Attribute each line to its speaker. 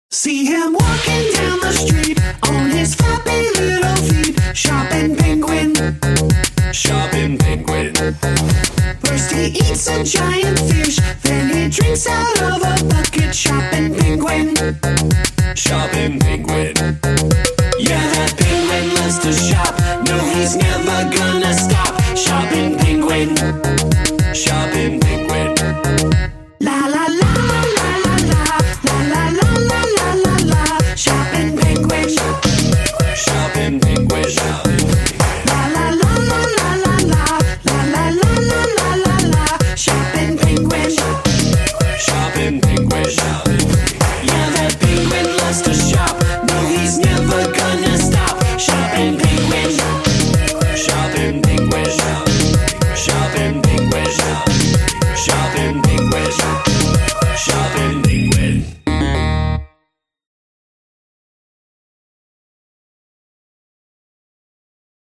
Speaker 1: See him walking down the street on his flappy little feet, shopping penguin, shopping penguin. First he eats a giant fish, then he drinks out of a bucket, shopping penguin, shopping penguin. Yeah, that penguin loves to shop, no he's never gonna stop, shopping penguin, shopping penguin. La la la la la la la la la la la la la, shopping penguin, shopping penguin, la la la la la la la la la la la la la, shopping penguin, shopping penguin. Yeah, that penguin loves to shop.